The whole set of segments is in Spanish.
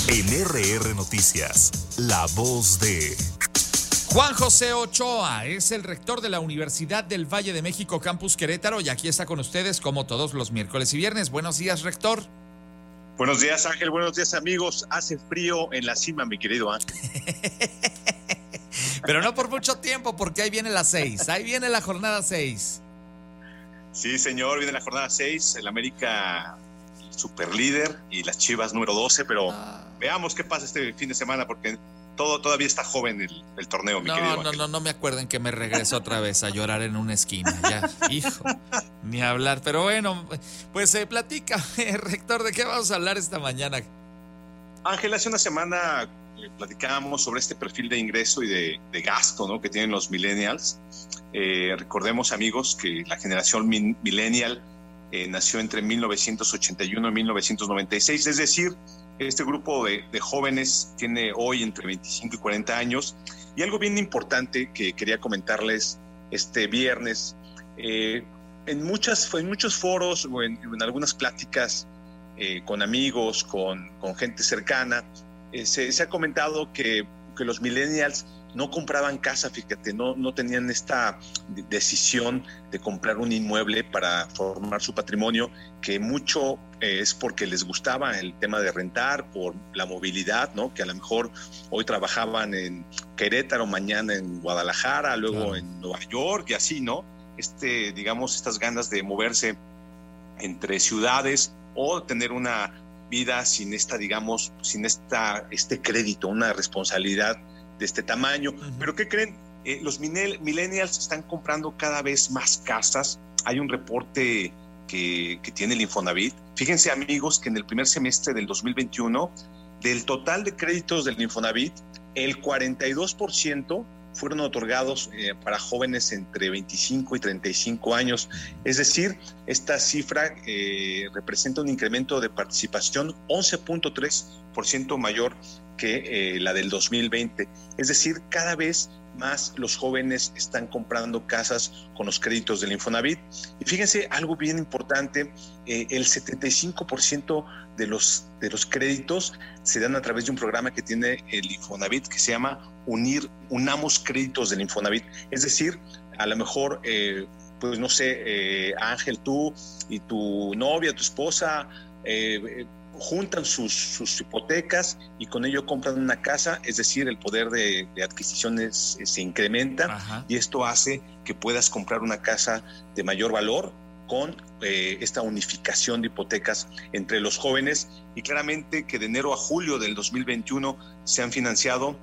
En RR Noticias, la voz de... Juan José Ochoa es el rector de la Universidad del Valle de México, Campus Querétaro, y aquí está con ustedes como todos los miércoles y viernes. Buenos días, rector. Buenos días, Ángel. Buenos días, amigos. Hace frío en la cima, mi querido Ángel. Pero no por mucho tiempo, porque ahí viene la 6. Ahí viene la jornada 6. Sí, señor, viene la jornada 6. El América superlíder y las Chivas número 12, pero veamos qué pasa este fin de semana, porque todavía está joven el torneo, mi querido Ángel. No me acuerden que me regreso otra vez a llorar en una esquina. Ya, hijo, ni hablar. Pero bueno, pues platica, rector, ¿de qué vamos a hablar esta mañana? Ángel, hace una semana platicábamos sobre este perfil de ingreso y de gasto, ¿no?, que tienen los millennials. Recordemos, amigos, que la generación millennial nació entre 1981 y 1996, es decir, este grupo de jóvenes tiene hoy entre 25 y 40 años. Y algo bien importante que quería comentarles este viernes, en muchos foros o en algunas pláticas con amigos, con gente cercana, se ha comentado que los millennials no compraban casa, fíjate, no tenían esta decisión de comprar un inmueble para formar su patrimonio, que mucho es porque les gustaba el tema de rentar, por la movilidad, ¿no? Que a lo mejor hoy trabajaban en Querétaro, mañana en Guadalajara, luego en Nueva York y así, ¿no? Digamos, estas ganas de moverse entre ciudades o tener una vida sin este crédito, una responsabilidad de este tamaño. Uh-huh. Pero ¿qué creen? Los millennials están comprando cada vez más casas. Hay un reporte que tiene el Infonavit. Fíjense, amigos, que en el primer semestre del 2021, del total de créditos del Infonavit, el 42% fueron otorgados para jóvenes entre 25 y 35 años. Es decir, esta cifra representa un incremento de participación 11.3% mayor que la del 2020. Es decir, cada vez más los jóvenes están comprando casas con los créditos del Infonavit. Y fíjense, algo bien importante, el 75% de los créditos se dan a través de un programa que tiene el Infonavit que se llama Unamos Créditos del Infonavit. Es decir, a lo mejor, pues no sé, Ángel, tú y tu novia, tu esposa, juntan sus hipotecas y con ello compran una casa, es decir, el poder de adquisiciones se incrementa. Ajá. Y esto hace que puedas comprar una casa de mayor valor con esta unificación de hipotecas entre los jóvenes. Y claramente que de enero a julio del 2021 se han financiado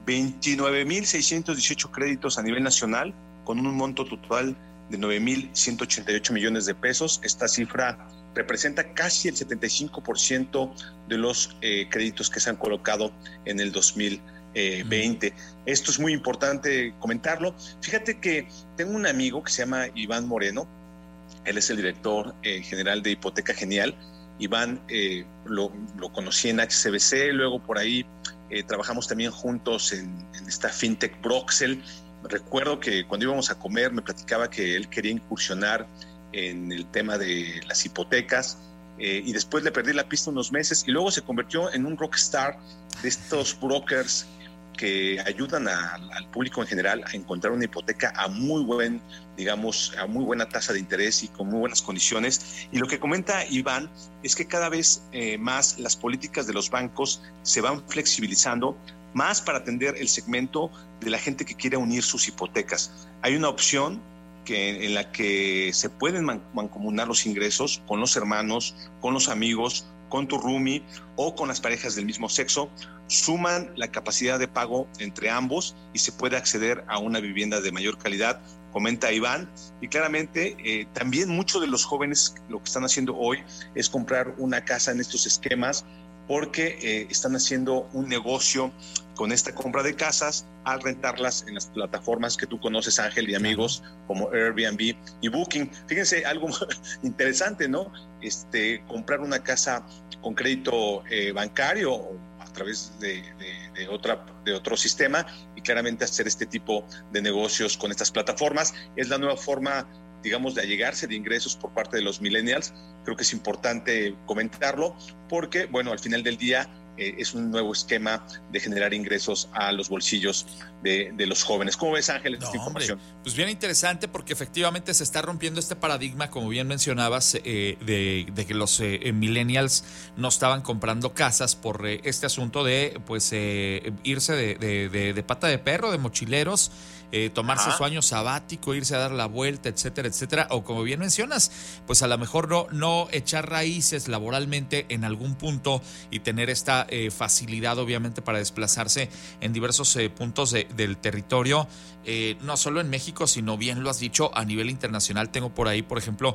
29,618 créditos a nivel nacional con un monto total de 9,188 millones de pesos. Esta cifra representa casi el 75% de los créditos que se han colocado en el 2020. Esto es muy importante comentarlo. Fíjate que tengo un amigo que se llama Iván Moreno. Él es el director general de Hipoteca Genial. Iván lo conocí en HSBC, luego por ahí trabajamos también juntos en esta FinTech Broxel. Recuerdo que cuando íbamos a comer me platicaba que él quería incursionar en el tema de las hipotecas, y después le perdí la pista unos meses y luego se convirtió en un rockstar de estos brokers que ayudan al público en general a encontrar una hipoteca a muy buena tasa de interés y con muy buenas condiciones. Y lo que comenta Iván es que cada vez más las políticas de los bancos se van flexibilizando más para atender el segmento de la gente que quiere unir sus hipotecas. Hay una opción en la que se pueden mancomunar los ingresos con los hermanos, con los amigos, con tu roomie o con las parejas del mismo sexo. Suman la capacidad de pago entre ambos y se puede acceder a una vivienda de mayor calidad, comenta Iván. Y claramente también muchos de los jóvenes lo que están haciendo hoy es comprar una casa en estos esquemas porque están haciendo un negocio con esta compra de casas al rentarlas en las plataformas que tú conoces, Ángel, y amigos, como Airbnb y Booking. Fíjense, algo interesante, ¿no? Comprar una casa con crédito bancario o a través de otro sistema y claramente hacer este tipo de negocios con estas plataformas. Es la nueva forma, digamos, de allegarse de ingresos por parte de los millennials. Creo que es importante comentarlo porque, bueno, al final del día es un nuevo esquema de generar ingresos a los bolsillos de los jóvenes. ¿Cómo ves, Ángel, esta información? Pues bien interesante, porque efectivamente se está rompiendo este paradigma, como bien mencionabas, de que los millennials no estaban comprando casas por este asunto de pues irse de pata de perro, de mochileros, tomarse su año sabático, irse a dar la vuelta, etcétera, etcétera, o como bien mencionas, pues a lo mejor no echar raíces laboralmente en algún punto y tener esta facilidad, obviamente, para desplazarse en diversos puntos del territorio, no solo en México, sino, bien lo has dicho, a nivel internacional. Tengo por ahí, por ejemplo,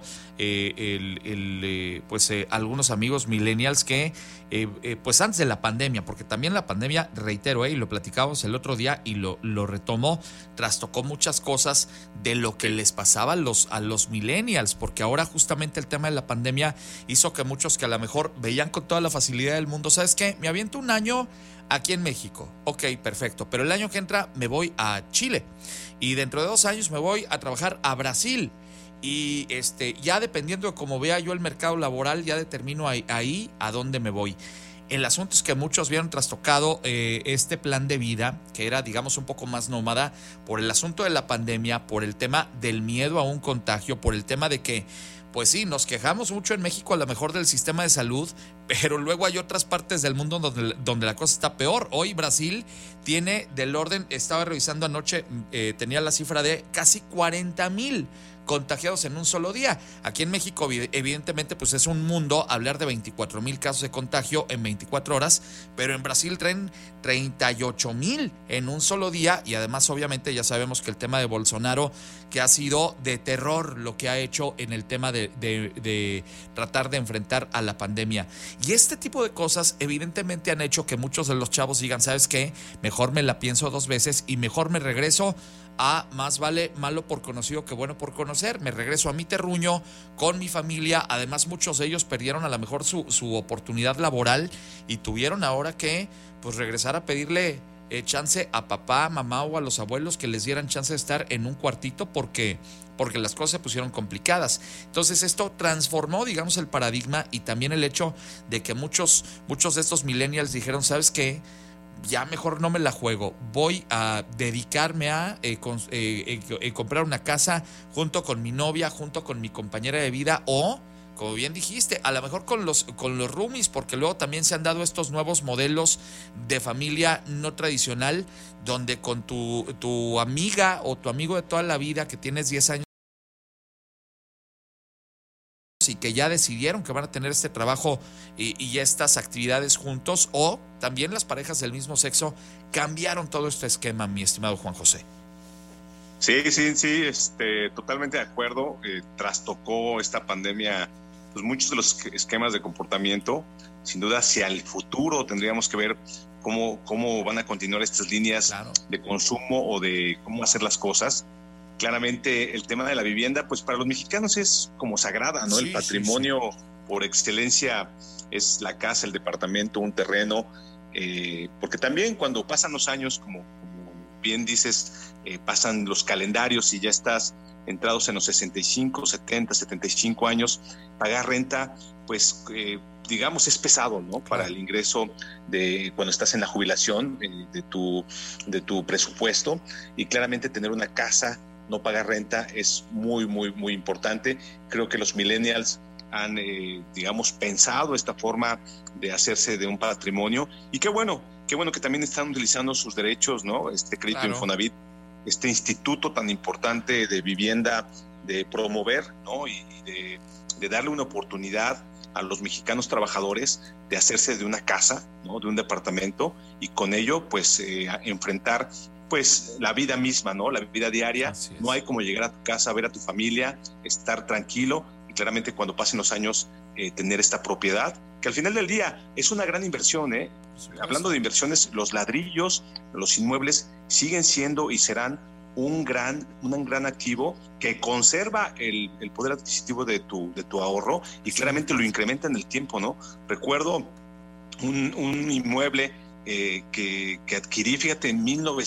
algunos amigos millennials que pues antes de la pandemia, porque también la pandemia, reitero, y lo platicábamos el otro día y lo retomó, trastocó muchas cosas de lo que les pasaba a los millennials, porque ahora justamente el tema de la pandemia hizo que muchos que a lo mejor veían con toda la facilidad del mundo, ¿sabes qué? Me aviento un año aquí en México, ok, perfecto, pero el año que entra me voy a Chile y dentro de 2 años me voy a trabajar a Brasil. Y ya dependiendo de cómo vea yo el mercado laboral, ya determino ahí a dónde me voy. El asunto es que muchos vieron trastocado este plan de vida, que era, digamos, un poco más nómada, por el asunto de la pandemia, por el tema del miedo a un contagio, por el tema de que, pues sí, nos quejamos mucho en México a lo mejor del sistema de salud, pero luego hay otras partes del mundo donde la cosa está peor. Hoy Brasil tiene del orden, estaba revisando anoche, tenía la cifra de casi 40,000 contagiados en un solo día. Aquí en México, evidentemente, pues es un mundo hablar de 24,000 casos de contagio en 24 horas, pero en Brasil traen 38,000 en un solo día, y además, obviamente, ya sabemos que el tema de Bolsonaro, que ha sido de terror lo que ha hecho en el tema de tratar de enfrentar a la pandemia. Y este tipo de cosas, evidentemente, han hecho que muchos de los chavos digan, ¿sabes qué? Mejor me la pienso 2 veces y mejor me regreso a más vale malo por conocido que bueno por conocer. Me regreso a mi terruño con mi familia. Además, muchos de ellos perdieron a lo mejor su oportunidad laboral y tuvieron ahora que pues regresar a pedirle chance a papá, mamá o a los abuelos que les dieran chance de estar en un cuartito porque las cosas se pusieron complicadas. Entonces esto transformó, digamos, el paradigma, y también el hecho de que muchos de estos millennials dijeron, ¿sabes qué? Ya mejor no me la juego, voy a dedicarme a comprar una casa junto con mi novia, junto con mi compañera de vida, o, como bien dijiste, a lo mejor con los roomies, porque luego también se han dado estos nuevos modelos de familia no tradicional, donde con tu amiga o tu amigo de toda la vida que tienes 10 años y que ya decidieron que van a tener este trabajo y estas actividades juntos, o también las parejas del mismo sexo cambiaron todo este esquema, mi estimado Juan José. Sí, totalmente de acuerdo. Trastocó esta pandemia pues muchos de los esquemas de comportamiento. Sin duda, hacia el futuro tendríamos que ver cómo van a continuar estas líneas de consumo o de cómo hacer las cosas. Claramente el tema de la vivienda, pues para los mexicanos es como sagrada, ¿no? Sí, el patrimonio por excelencia es la casa, el departamento, un terreno, porque también cuando pasan los años, como bien dices, pasan los calendarios y ya estás entrados en los 65, 70, 75 años, pagar renta, pues digamos es pesado, ¿no? Para el ingreso de cuando estás en la jubilación de tu presupuesto, y claramente tener una casa, no pagar renta es muy, muy, muy importante. Creo que los millennials han, digamos, pensado esta forma de hacerse de un patrimonio, y qué bueno que también están utilizando sus derechos, ¿no? Este crédito Infonavit, este instituto tan importante de vivienda, de promover, ¿no? Y de darle una oportunidad a los mexicanos trabajadores de hacerse de una casa, ¿no? De un departamento, y con ello, pues, enfrentar pues la vida misma, ¿no? La vida diaria. No hay como llegar a tu casa, ver a tu familia, estar tranquilo, y claramente cuando pasen los años tener esta propiedad, que al final del día es una gran inversión, ¿eh? Hablando de inversiones, los ladrillos, los inmuebles siguen siendo y serán un gran activo que conserva el poder adquisitivo de tu ahorro, y claramente lo incrementa en el tiempo, ¿no? Recuerdo un inmueble que adquirí, fíjate, en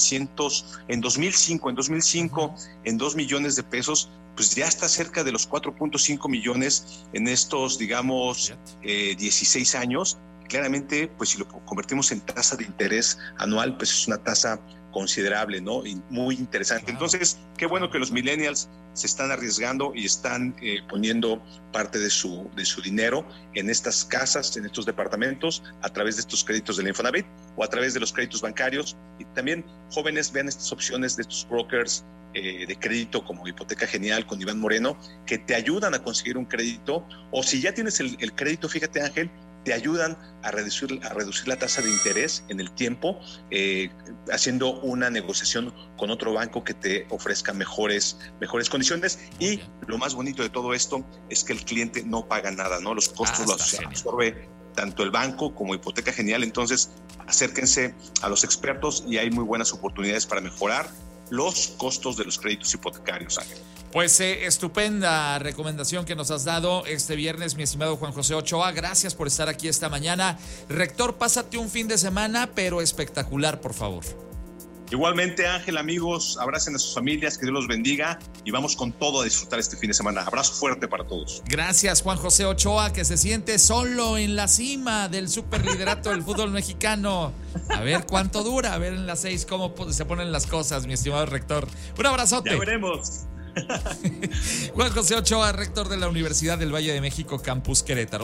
2005, en 2 millones de pesos, pues ya está cerca de los 4.5 millones en estos, digamos, 16 años, claramente, pues si lo convertimos en tasa de interés anual, pues es una tasa considerable, ¿no? Y muy interesante. Claro. Entonces, qué bueno que los millennials se están arriesgando y están poniendo parte de su dinero en estas casas, en estos departamentos, a través de estos créditos del Infonavit o a través de los créditos bancarios. Y también jóvenes vean estas opciones de estos brokers de crédito como Hipoteca Genial con Iván Moreno, que te ayudan a conseguir un crédito, o si ya tienes el crédito, fíjate, Ángel, te ayudan a reducir la tasa de interés en el tiempo, haciendo una negociación con otro banco que te ofrezca mejores condiciones. Y lo más bonito de todo esto es que el cliente no paga nada, ¿no? Los costos los absorbe tanto el banco como Hipoteca Genial. Entonces, acérquense a los expertos y hay muy buenas oportunidades para mejorar los costos de los créditos hipotecarios, Ángel. Pues estupenda recomendación que nos has dado este viernes, mi estimado Juan José Ochoa. Gracias por estar aquí esta mañana. Rector, pásate un fin de semana, pero espectacular, por favor. Igualmente, Ángel, amigos, abracen a sus familias, que Dios los bendiga y vamos con todo a disfrutar este fin de semana. Abrazo fuerte para todos. Gracias, Juan José Ochoa, que se siente solo en la cima del superliderato del fútbol mexicano. A ver cuánto dura, a ver en las 6 cómo se ponen las cosas, mi estimado rector. Un abrazote. Ya veremos. Juan José Ochoa, rector de la Universidad del Valle de México, Campus Querétaro.